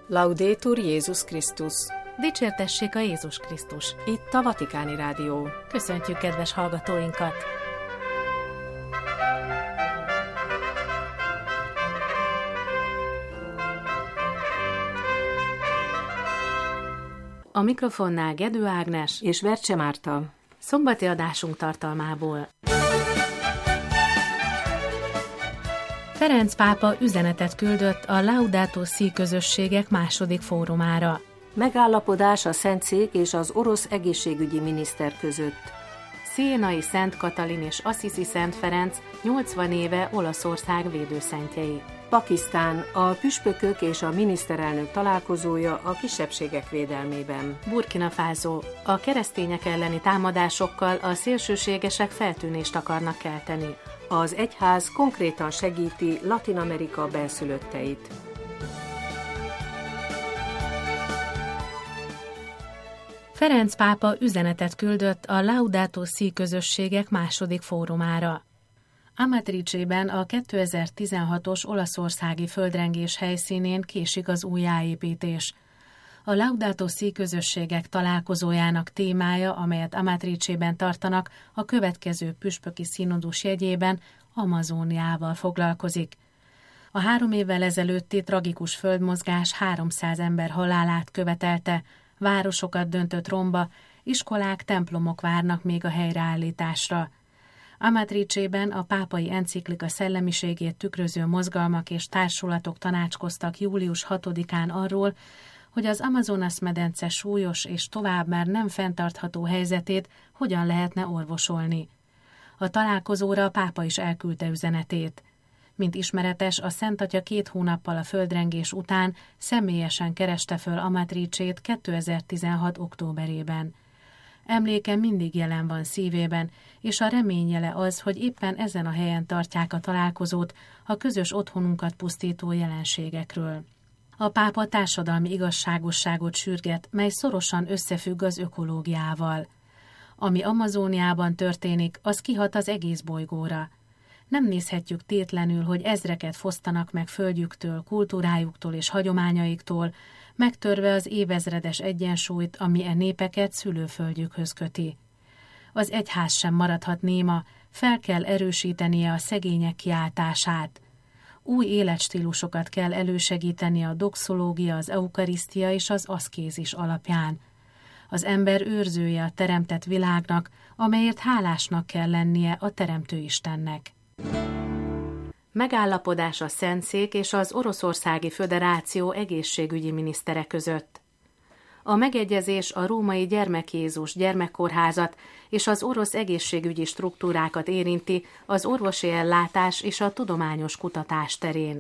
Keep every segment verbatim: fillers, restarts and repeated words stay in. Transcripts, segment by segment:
Laudetur Jézus Krisztus. Dicsértessék a Jézus Krisztus. Itt a Vatikáni Rádió. Köszöntjük kedves hallgatóinkat! A mikrofonnál Gedő Ágnes és Vercse Márta. Szombati adásunk tartalmából. Ferenc pápa üzenetet küldött a Laudato Si közösségek második fórumára. Megállapodás a Szentszék és az orosz egészségügyi miniszter között. Sienai Szent Katalin és Assisi Szent Ferenc nyolcvan éve Olaszország védőszentjei. Pakisztán, a püspökök és a miniszterelnök találkozója a kisebbségek védelmében. Burkina Faso, a keresztények elleni támadásokkal a szélsőségesek feltűnést akarnak kelteni. Az egyház konkrétan segíti Latin Amerika benszülötteit. Ferenc pápa üzenetet küldött a Laudato Si közösségek második fórumára. Amatricében a kétezer-tizenhatos olaszországi földrengés helyszínén késik az újjáépítés. A Laudato Si közösségek találkozójának témája, amelyet Amatricében tartanak, a következő püspöki színodus jegyében Amazóniával foglalkozik. A három évvel ezelőtti tragikus földmozgás háromszáz ember halálát követelte, városokat döntött romba, iskolák, templomok várnak még a helyreállításra. Amatricében a pápai enciklika szellemiségét tükröző mozgalmak és társulatok tanácskoztak július hatodikán arról, hogy az Amazonas-medence súlyos és tovább már nem fenntartható helyzetét hogyan lehetne orvosolni. A találkozóra a pápa is elküldte üzenetét. Mint ismeretes, a Szent Atya két hónappal a földrengés után személyesen kereste föl Amatricét kétezer-tizenhat októberében. Emléke mindig jelen van szívében, és a reményjele az, hogy éppen ezen a helyen tartják a találkozót a közös otthonunkat pusztító jelenségekről. A pápa társadalmi igazságosságot sürget, mely szorosan összefügg az ökológiával. Ami Amazóniában történik, az kihat az egész bolygóra. Nem nézhetjük tétlenül, hogy ezreket fosztanak meg földjüktől, kultúrájuktól és hagyományaiktól, megtörve az évezredes egyensúlyt, ami e népeket szülőföldjükhöz köti. Az egyház sem maradhat néma, fel kell erősítenie a szegények kiáltását. Új életstílusokat kell elősegíteni a doxológia, az eukarisztia és az aszkézis alapján. Az ember őrzője a teremtett világnak, amelyért hálásnak kell lennie a Teremtő Istennek. Megállapodás a Szentszék és az Oroszországi Föderáció egészségügyi minisztere között. A megegyezés a római Gyermek Jézus gyermekkórházat és az orosz egészségügyi struktúrákat érinti az orvosi ellátás és a tudományos kutatás terén.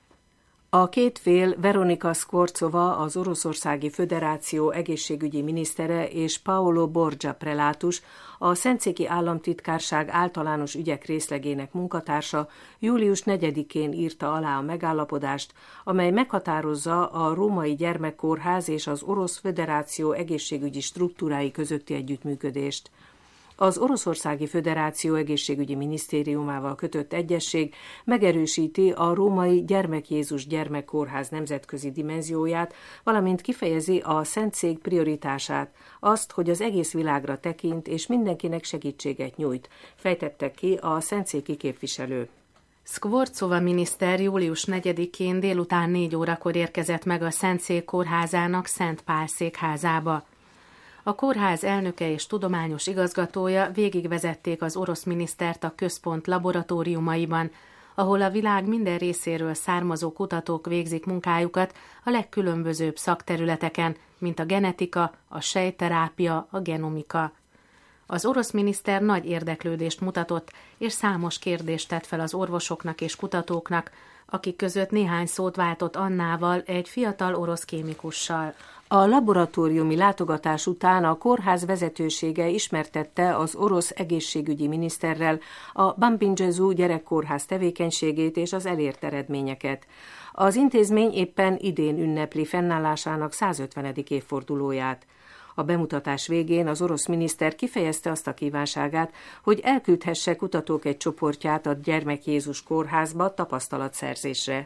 A két fél Veronika Skvorcova, az Oroszországi Föderáció egészségügyi minisztere és Paolo Borgia prelátus, a Szentszéki Államtitkárság általános ügyek részlegének munkatársa július negyedikén írta alá a megállapodást, amely meghatározza a római gyermekkórház és az Orosz Föderáció egészségügyi struktúrái közötti együttműködést. Az Oroszországi Föderáció egészségügyi minisztériumával kötött egyezség megerősíti a római Gyermek Jézus gyermekkórház nemzetközi dimenzióját, valamint kifejezi a Szentszék prioritását, azt, hogy az egész világra tekint és mindenkinek segítséget nyújt, fejtette ki a szentszéki képviselő. Skvorcova miniszter július negyedikén délután négy órakor érkezett meg a Szentszék kórházának Szent Pál székházába. A kórház elnöke és tudományos igazgatója végigvezették az orosz minisztert a központ laboratóriumaiban, ahol a világ minden részéről származó kutatók végzik munkájukat a legkülönbözőbb szakterületeken, mint a genetika, a sejtterápia, a genomika. Az orosz miniszter nagy érdeklődést mutatott, és számos kérdést tett fel az orvosoknak és kutatóknak, akik között néhány szót váltott Annával, egy fiatal orosz kémikussal. A laboratóriumi látogatás után a kórház vezetősége ismertette az orosz egészségügyi miniszterrel a Bambinjezu gyerekkórház tevékenységét és az elért eredményeket. Az intézmény éppen idén ünnepli fennállásának százötvenedik évfordulóját. A bemutatás végén az orosz miniszter kifejezte azt a kívánságát, hogy elküldhesse kutatók egy csoportját a Gyermek Jézus kórházba tapasztalatszerzésre.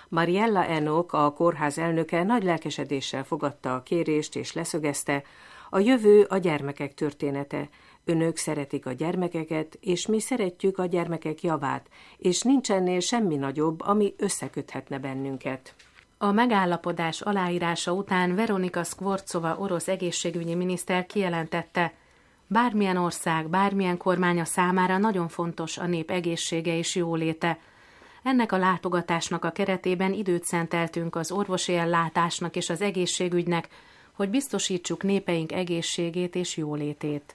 Mariella Enoch, a kórház elnöke nagy lelkesedéssel fogadta a kérést és leszögezte, a jövő a gyermekek története. Önök szeretik a gyermekeket, és mi szeretjük a gyermekek javát, és nincs ennél semmi nagyobb, ami összeköthetne bennünket. A megállapodás aláírása után Veronika Skvorcova orosz egészségügyi miniszter kijelentette, bármilyen ország, bármilyen kormánya számára nagyon fontos a nép egészsége és jóléte. Ennek a látogatásnak a keretében időt szenteltünk az orvosi ellátásnak és az egészségügynek, hogy biztosítsuk népeink egészségét és jólétét.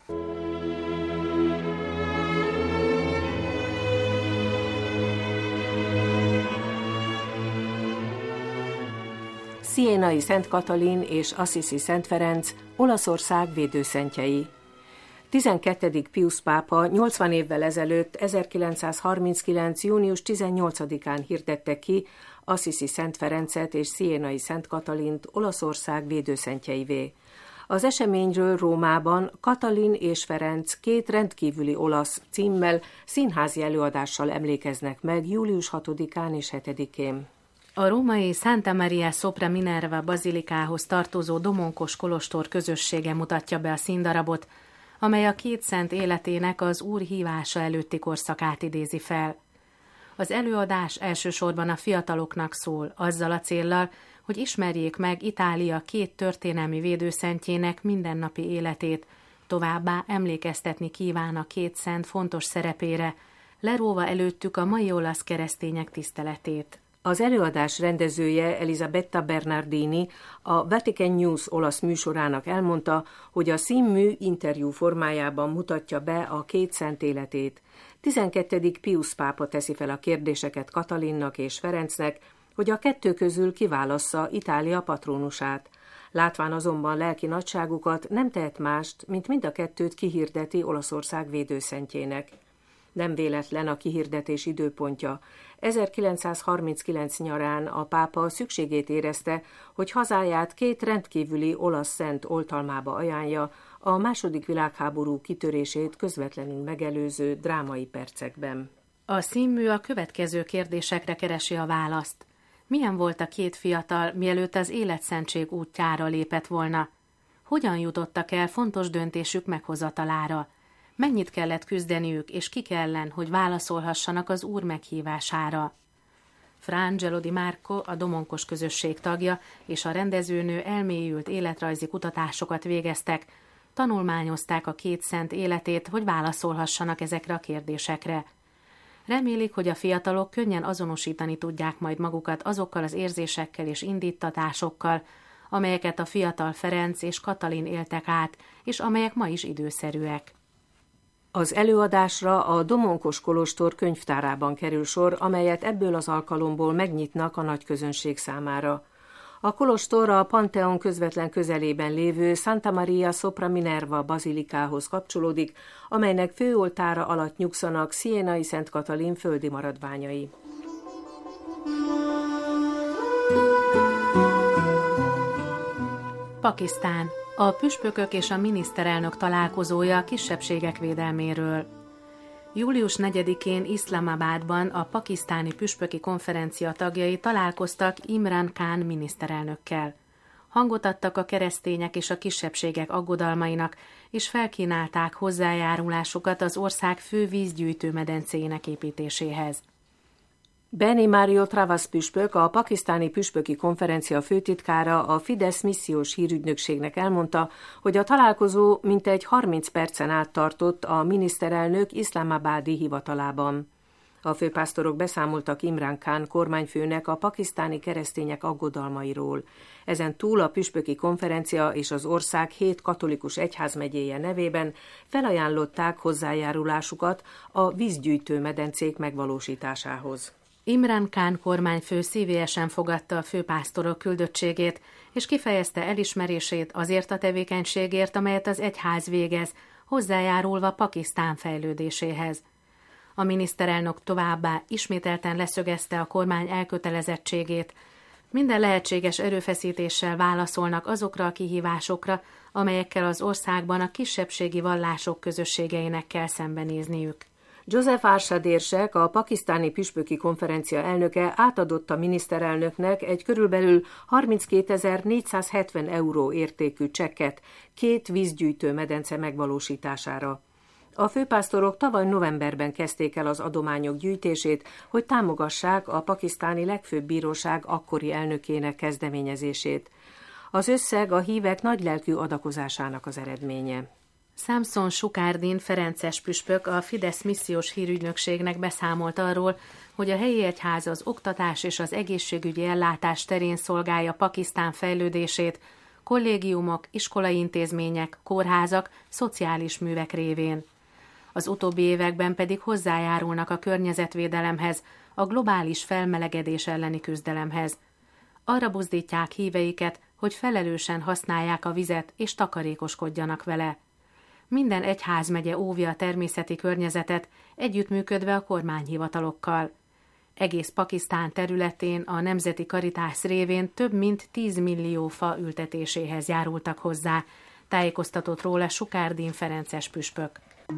Sienai Szent Katalin és Assisi Szent Ferenc, Olaszország védőszentjei. tizenkettedik Piusz pápa nyolcvan évvel ezelőtt, ezerkilencszázharminckilenc. június tizennyolcadikán hirdette ki Assisi Szent Ferencet és Sienai Szent Katalint Olaszország védőszentjeivé. Az eseményről Rómában Katalin és Ferenc két rendkívüli olasz címmel színházi előadással emlékeznek meg július hatodikán és hetedikén. A római Santa Maria Sopra Minerva bazilikához tartozó Domonkos kolostor közössége mutatja be a színdarabot, amely a két szent életének az Úr hívása előtti korszakát idézi fel. Az előadás elsősorban a fiataloknak szól, azzal a céllal, hogy ismerjék meg Itália két történelmi védőszentjének mindennapi életét, továbbá emlékeztetni kíván a két szent fontos szerepére, leróva előttük a mai olasz keresztények tiszteletét. Az előadás rendezője Elisabetta Bernardini a Vatican News olasz műsorának elmondta, hogy a színmű interjú formájában mutatja be a két szent életét. tizenkettedik Piusz pápa teszi fel a kérdéseket Katalinnak és Ferencnek, hogy a kettő közül kiválassza Itália patrónusát. Látván azonban lelki nagyságukat nem tehet mást, mint mind a kettőt kihirdeti Olaszország védőszentjének. Nem véletlen a kihirdetés időpontja. ezerkilencszázharminckilenc nyarán a pápa szükségét érezte, hogy hazáját két rendkívüli olasz szent oltalmába ajánlja a második világháború kitörését közvetlenül megelőző drámai percekben. A színmű a következő kérdésekre keresi a választ. Milyen volt a két fiatal, mielőtt az életszentség útjára lépett volna? Hogyan jutottak el fontos döntésük meghozatalára? Mennyit kellett küzdeniük, és kik ellen, hogy válaszolhassanak az Úr meghívására? Fra Angelo Di Marco, a Domonkos közösség tagja, és a rendezőnő elmélyült életrajzi kutatásokat végeztek, tanulmányozták a két szent életét, hogy válaszolhassanak ezekre a kérdésekre. Remélik, hogy a fiatalok könnyen azonosítani tudják majd magukat azokkal az érzésekkel és indítatásokkal, amelyeket a fiatal Ferenc és Katalin éltek át, és amelyek ma is időszerűek. Az előadásra a Domonkos kolostor könyvtárában kerül sor, amelyet ebből az alkalomból megnyitnak a nagy közönség számára. A kolostor a Pantheon közvetlen közelében lévő Santa Maria Sopra Minerva bazilikához kapcsolódik, amelynek főoltára alatt nyugszanak Sienai Szent Katalin földi maradványai. Pakisztán. A püspökök és a miniszterelnök találkozója a kisebbségek védelméről. július negyedikén Iszlamabadban a pakisztáni püspöki konferencia tagjai találkoztak Imran Khan miniszterelnökkel. Hangot adtak a keresztények és a kisebbségek aggodalmainak, és felkínálták hozzájárulásukat az ország fő vízgyűjtő medencéjének építéséhez. Beni Mario Travas püspök, a pakisztáni püspöki konferencia főtitkára a Fidesz missziós hírügynökségnek elmondta, hogy a találkozó mintegy harminc percen át tartott a miniszterelnök iszlamabadi hivatalában. A főpásztorok beszámoltak Imran Khan kormányfőnek a pakisztáni keresztények aggodalmairól. Ezen túl a püspöki konferencia és az ország hét katolikus egyházmegyéje nevében felajánlották hozzájárulásukat a vízgyűjtő medencék megvalósításához. Imran Khan kormányfő szívélyesen fogadta a főpásztorok küldöttségét, és kifejezte elismerését azért a tevékenységért, amelyet az egyház végez, hozzájárulva Pakisztán fejlődéséhez. A miniszterelnök továbbá ismételten leszögezte a kormány elkötelezettségét. Minden lehetséges erőfeszítéssel válaszolnak azokra a kihívásokra, amelyekkel az országban a kisebbségi vallások közösségeinek kell szembenézniük. Joseph Arshad érsek, a pakisztáni püspöki konferencia elnöke átadott a miniszterelnöknek egy körülbelül harminckétezer-négyszázhetven euró értékű csekket két vízgyűjtő medence megvalósítására. A főpásztorok tavaly novemberben kezdték el az adományok gyűjtését, hogy támogassák a pakisztáni legfőbb bíróság akkori elnökének kezdeményezését. Az összeg a hívek nagylelkű adakozásának az eredménye. Samson Sukárdin ferences püspök a Fidesz missziós hírügynökségnek beszámolt arról, hogy a helyi egyház az oktatás és az egészségügyi ellátás terén szolgálja Pakisztán fejlődését, kollégiumok, iskolai intézmények, kórházak, szociális művek révén. Az utóbbi években pedig hozzájárulnak a környezetvédelemhez, a globális felmelegedés elleni küzdelemhez. Arra buzdítják híveiket, hogy felelősen használják a vizet és takarékoskodjanak vele. Minden egyházmegye óvja a természeti környezetet, együttműködve a kormányhivatalokkal. Egész Pakisztán területén a Nemzeti Karitás révén több mint tíz millió fa ültetéséhez járultak hozzá, tájékoztatott róla Sukárdin ferences püspök.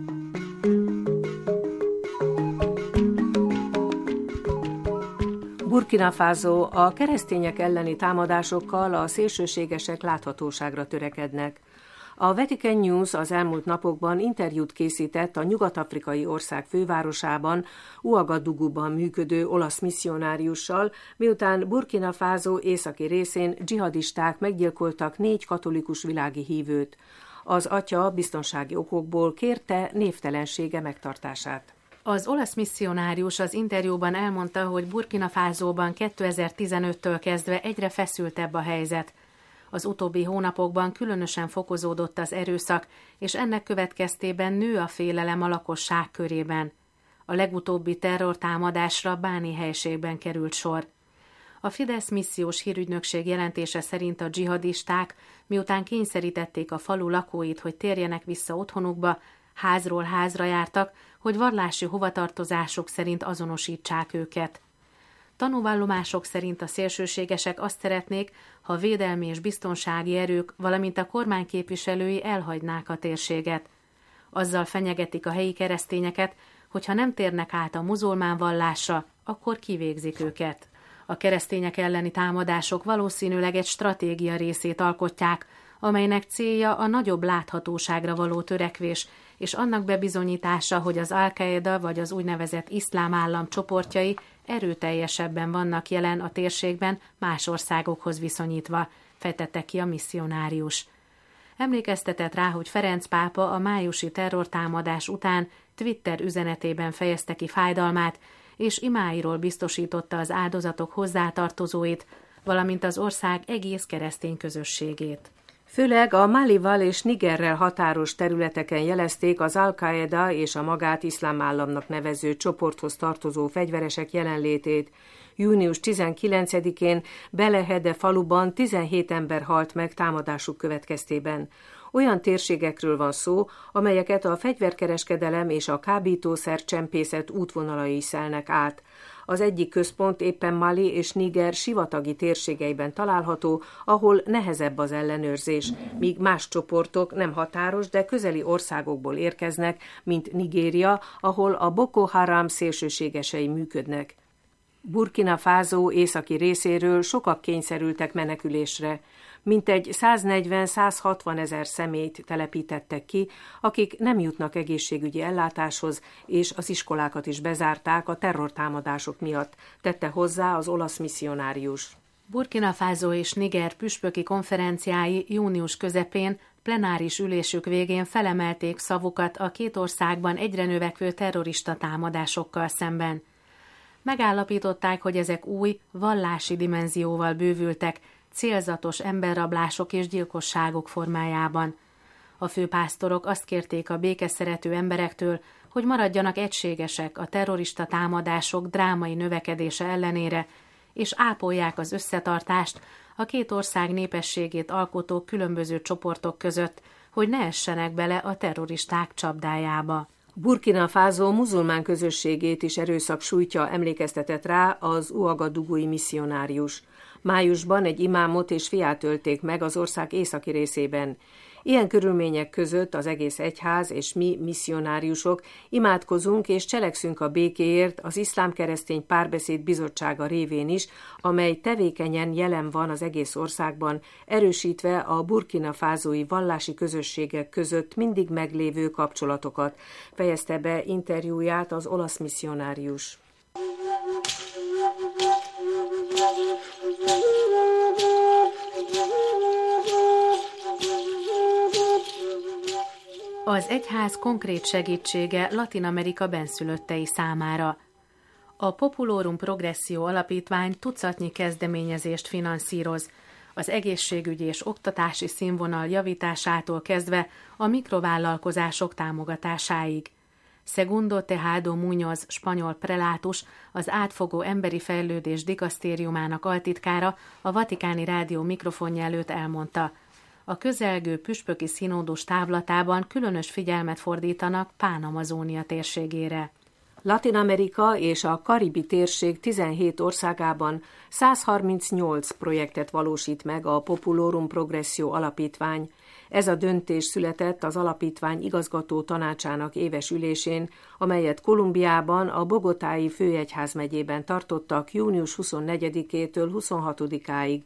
Burkina Faso: a keresztények elleni támadásokkal a szélsőségesek láthatóságra törekednek. A Vatican News az elmúlt napokban interjút készített a nyugat-afrikai ország fővárosában, Ouagadougouban működő olasz misszionáriussal, miután Burkina Faso északi részén dzsihadisták meggyilkoltak négy katolikus világi hívőt. Az atya biztonsági okokból kérte névtelensége megtartását. Az olasz misszionárius az interjúban elmondta, hogy Burkina Fasóban kétezer-tizenöttől kezdve egyre feszültebb a helyzet. Az utóbbi hónapokban különösen fokozódott az erőszak, és ennek következtében nő a félelem a lakosság körében. A legutóbbi terrortámadásra Báni helységben került sor. A Fidesz missziós hírügynökség jelentése szerint a dzsihadisták, miután kényszerítették a falu lakóit, hogy térjenek vissza otthonukba, házról házra jártak, hogy vallási hovatartozások szerint azonosítsák őket. Tanúvallomások szerint a szélsőségesek azt szeretnék, ha a védelmi és biztonsági erők, valamint a kormány képviselői elhagynák a térséget. Azzal fenyegetik a helyi keresztényeket, hogy ha nem térnek át a muzulmán vallásra, akkor kivégzik őket. A keresztények elleni támadások valószínűleg egy stratégia részét alkotják, amelynek célja a nagyobb láthatóságra való törekvés, és annak bebizonyítása, hogy az Al-Qaeda vagy az úgynevezett iszlám állam csoportjai erőteljesebben vannak jelen a térségben más országokhoz viszonyítva, fejtette ki a misszionárius. Emlékeztetett rá, hogy Ferenc pápa a májusi terrortámadás után Twitter üzenetében fejezte ki fájdalmát, és imáiról biztosította az áldozatok hozzátartozóit, valamint az ország egész keresztény közösségét. Főleg a Malival és Nigerrel határos területeken jelezték az Al-Qaeda és a magát iszlám államnak nevező csoporthoz tartozó fegyveresek jelenlétét. június tizenkilencedikén Belehede faluban tizenhét ember halt meg támadásuk következtében. Olyan térségekről van szó, amelyeket a fegyverkereskedelem és a kábítószer csempészet útvonalai szelnek át. Az egyik központ éppen Mali és Niger sivatagi térségeiben található, ahol nehezebb az ellenőrzés, míg más csoportok nem határos, de közeli országokból érkeznek, mint Nigéria, ahol a Boko Haram szélsőségesei működnek. Burkina Faso északi részéről sokak kényszerültek menekülésre. Mintegy száznegyven-százhatvan ezer személyt telepítettek ki, akik nem jutnak egészségügyi ellátáshoz, és az iskolákat is bezárták a terrortámadások miatt, tette hozzá az olasz misszionárius. Burkina Faso és Niger püspöki konferenciái június közepén plenáris ülésük végén felemelték szavukat a két országban egyre növekvő terrorista támadásokkal szemben. Megállapították, hogy ezek új, vallási dimenzióval bővültek, célzatos emberrablások és gyilkosságok formájában. A főpásztorok azt kérték a békeszerető emberektől, hogy maradjanak egységesek a terrorista támadások drámai növekedése ellenére, és ápolják az összetartást a két ország népességét alkotó különböző csoportok között, hogy ne essenek bele a terroristák csapdájába. Burkina Faso muzulmán közösségét is erőszak sújtja, emlékeztetett rá az ouagadougói misszionárius. Májusban egy imámot és fiát ölték meg az ország északi részében. Ilyen körülmények között az egész egyház és mi misszionáriusok imádkozunk és cselekszünk a békéért az Iszlám-keresztény párbeszéd bizottsága révén is, amely tevékenyen jelen van az egész országban, erősítve a Burkina Fasói vallási közösségek között mindig meglévő kapcsolatokat, fejezte be interjúját az olasz misszionárius. Az egyház konkrét segítsége Latin-Amerika benszülöttei számára. A Populorum Progressio Alapítvány tucatnyi kezdeményezést finanszíroz, az egészségügyi és oktatási színvonal javításától kezdve a mikrovállalkozások támogatásáig. Segundo Tejado Muñoz spanyol prelátus, az átfogó emberi fejlődés dikasztériumának altitkára a Vatikáni Rádió mikrofonja előtt elmondta: a közelgő püspöki színódus távlatában különös figyelmet fordítanak Pán-Amazónia térségére. Latin-Amerika és a karibi térség tizenhét országában száz harmincnyolc projektet valósít meg a Populorum Progressio Alapítvány. Ez a döntés született az alapítvány igazgató tanácsának éves ülésén, amelyet Kolumbiában, a Bogotái főegyházmegyében tartottak június huszonnegyedikétől huszonhatodikáig.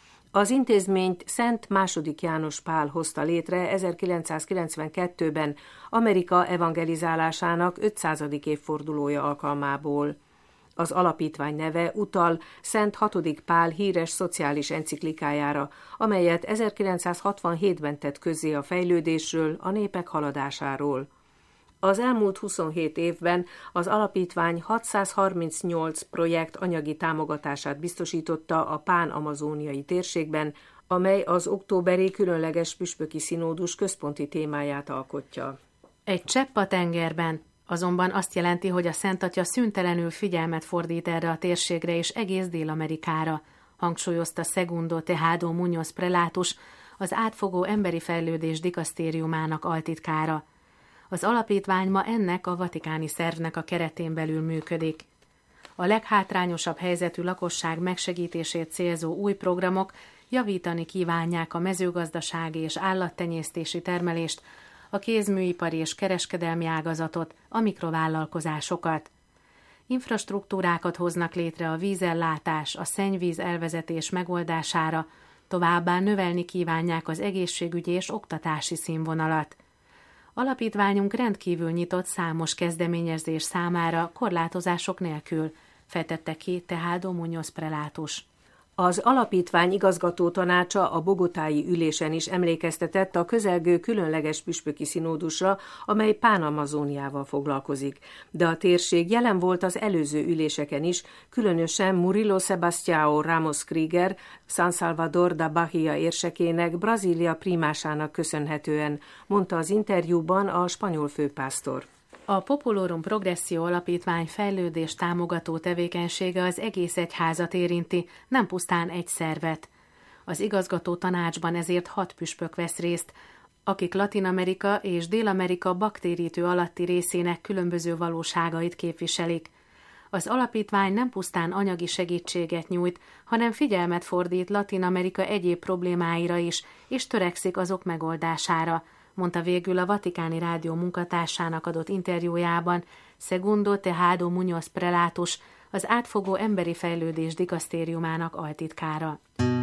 Az intézményt Szent második János Pál hozta létre ezerkilencszázkilencvenkettőben Amerika evangelizálásának ötszázadik évfordulója alkalmából. Az alapítvány neve utal Szent hatodik Pál híres szociális enciklikájára, amelyet ezerkilencszázhatvanhétben tett közzé a fejlődésről, a népek haladásáról. Az elmúlt huszonhét évben az alapítvány hatszázharmincnyolc projekt anyagi támogatását biztosította a pán-amazóniai térségben, amely az októberi különleges püspöki színódus központi témáját alkotja. Egy csepp a tengerben, azonban azt jelenti, hogy a Szent Atya szüntelenül figyelmet fordít erre a térségre és egész Dél-Amerikára, hangsúlyozta Segundo Tejado Muñoz prelátus, az átfogó emberi fejlődés dikasztériumának altitkára. Az alapítvány ma ennek a vatikáni szervnek a keretén belül működik. A leghátrányosabb helyzetű lakosság megsegítését célzó új programok javítani kívánják a mezőgazdasági és állattenyésztési termelést, a kézműipari és kereskedelmi ágazatot, a mikrovállalkozásokat. Infrastruktúrákat hoznak létre a vízellátás, a szennyvíz elvezetés megoldására, továbbá növelni kívánják az egészségügyi és oktatási színvonalat. Alapítványunk rendkívül nyitott számos kezdeményezés számára korlátozások nélkül, fejtette ki Tejado Muñoz prelátus. Az alapítvány igazgató tanácsa a bogotái ülésen is emlékeztetett a közelgő különleges püspöki színódusra, amely Pán-Amazóniával foglalkozik. De a térség jelen volt az előző üléseken is, különösen Murilo Sebastião Ramos Krieger, San Salvador da Bahia érsekének, Brazília primásának köszönhetően, mondta az interjúban a spanyol főpásztor. A Populorum Progressio Alapítvány fejlődés támogató tevékenysége az egész egyházat érinti, nem pusztán egy szervet. Az igazgató tanácsban ezért hat püspök vesz részt, akik Latin-Amerika és Dél-Amerika baktérítő alatti részének különböző valóságait képviselik. Az alapítvány nem pusztán anyagi segítséget nyújt, hanem figyelmet fordít Latin-Amerika egyéb problémáira is, és törekszik azok megoldására, mondta végül a Vatikáni Rádió munkatársának adott interjújában Segundo Tejado Muñoz prelátus, az átfogó emberi fejlődés dikasztériumának altitkára.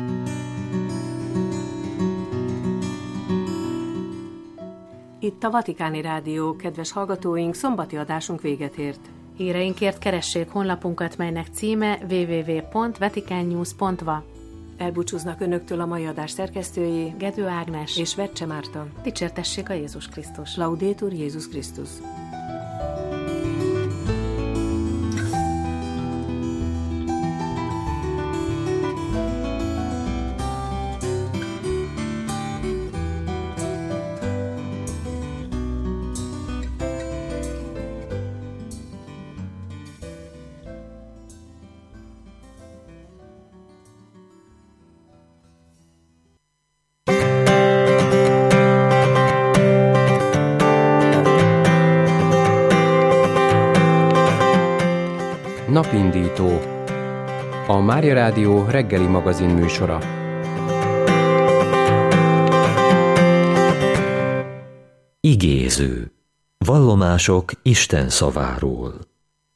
Itt a Vatikáni Rádió, kedves hallgatóink, szombati adásunk véget ért. Híreinkért keressék honlapunkat, melynek címe double-u double-u double-u pont vatican news pont v a. Elbúcsúznak önöktől a mai adás szerkesztői, Gedő Ágnes és Vercse Márta. Dicsértessék a Jézus Krisztus! Laudetur Jézus Krisztus! Napindító, a Mária Rádió reggeli magazin műsora. Igéző. Vallomások Isten szaváról.